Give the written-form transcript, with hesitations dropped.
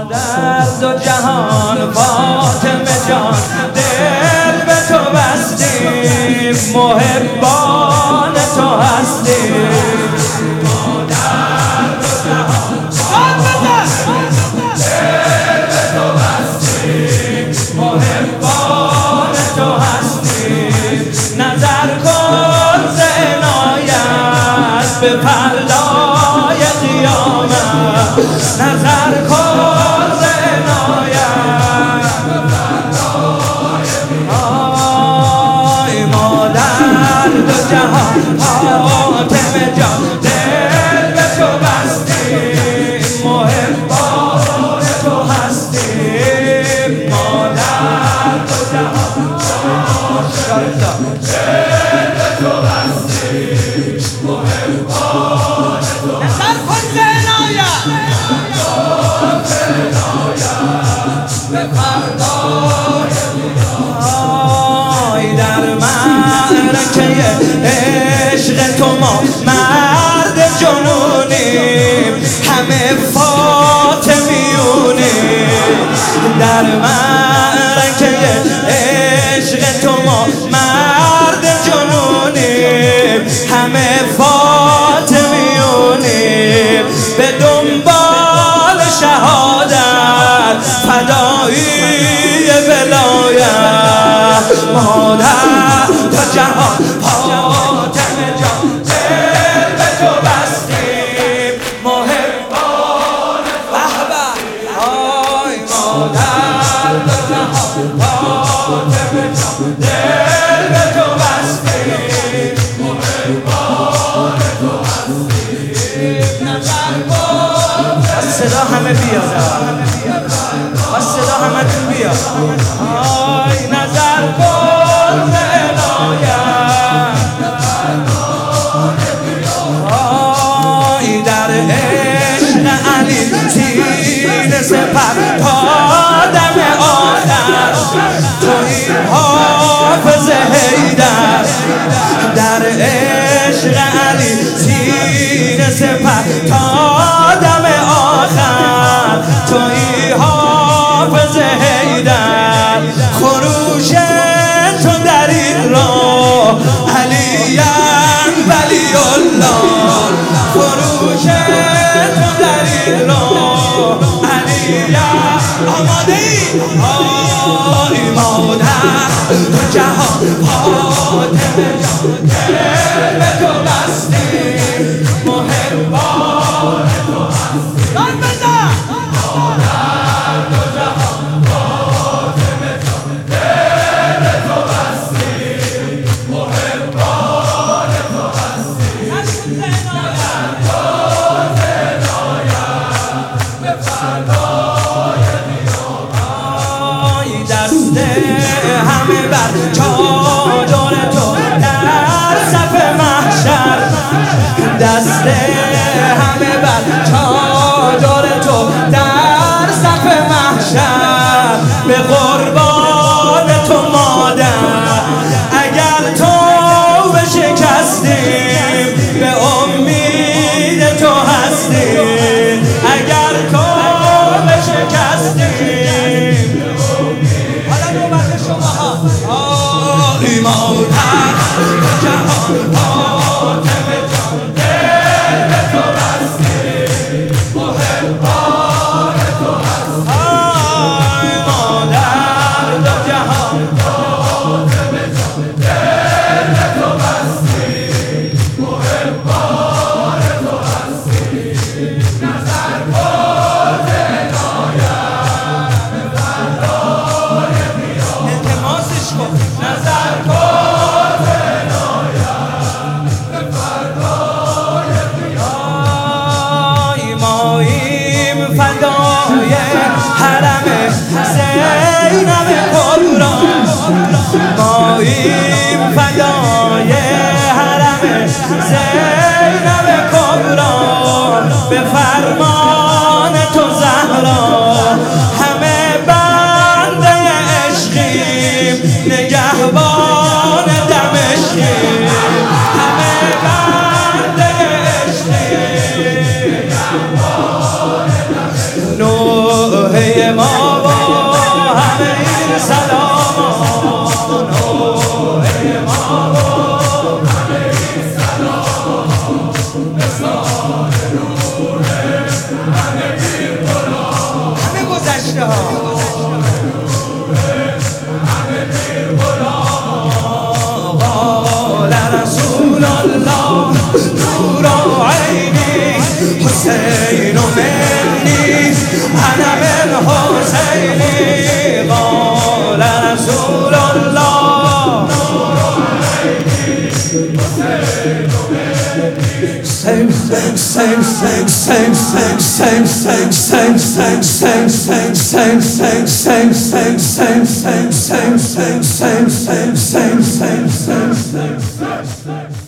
در دو جهان فاطمه جان دل به تو بستیم، محبان تو هستیم. ما در دو جهان دل به تو بستیم، محبان تو هستیم. نظر کن ز عنایت به فردای قیامت، نظر کن ز عنایت به فردای قیامت. آی ما در دو جهان فاطمه جان دل به تو بستیم، محبان تو هستیم. ما در دو جهان دل به تو بستیم، محبان تو هستیم. در معرکه عشق تو ما مرد جنونیم، همه فاطمیونیم. در معرکه عشق تو ما مرد جنونیم، همه فاطمیونیم. به دنبال شهادت فدایی ولایت، ما در دو جهان فاطمه جان دل به تو بستیم، محبان آی ما در دو جهان فاطمه جان دل به تو بستیم، محبان تو هستیم. نظر کن صدا همه بیاد، صدا همه تون بیاد. آی نظر کن ز عنایت، آی در عشق علی تیر سپر تا دم آخر، تویی حافظ حیدر. در عشق علی تیر سپر تا دم آخر، تویی حافظ حیدر. خروش تو در این راه علیم ولی الله، خروش تو در این راه علیم. آماده ای؟ آی مادر تو جهان فاطمه جان دل به تو بستیم، محبان تو هستیم. داد بزن مادر تو جهان فاطمه جان دل به تو بستیم، محبان تو هستیم. نظر کن ز عنایت به فردای قیامت. آی دست همه بر چادر تو در صف محشر، دست همه بر چادر تو در صف محشر. به قربان تو مادر اگر تو بشکستیم، به امید تو هستیم. اگر تو بشکستیم، حالا نوبت شماها. آی مادر جهان فاطمه جان دل به تو بستیم، محبان تو هستیم. آی مادر دو جهان فاطمه جان دل به تو بستیم، محبان تو هستیم. نظر کن ز عنایت به فردای قیامت، التماسش کن. نظر کن ز عنایت به فردای قیامت. آی ماییم فدای حرم زینب کبرا، ماییم فدای حرم زینب کبرا. به فرمان تو زهرا همه بنده عشقیم، نگهبان دمشقیم. همه بنده عشقیم، نگهبان دمشقیم. نوح پی ما و همه این سلامان پی ما و همه این سلامان مثال روح همه پیر غلام همه گذشته ها همه پیر غلام قال رسول الله نور عینی حسین منی انا من حسینی قال رسول الله نور عینی حسین منی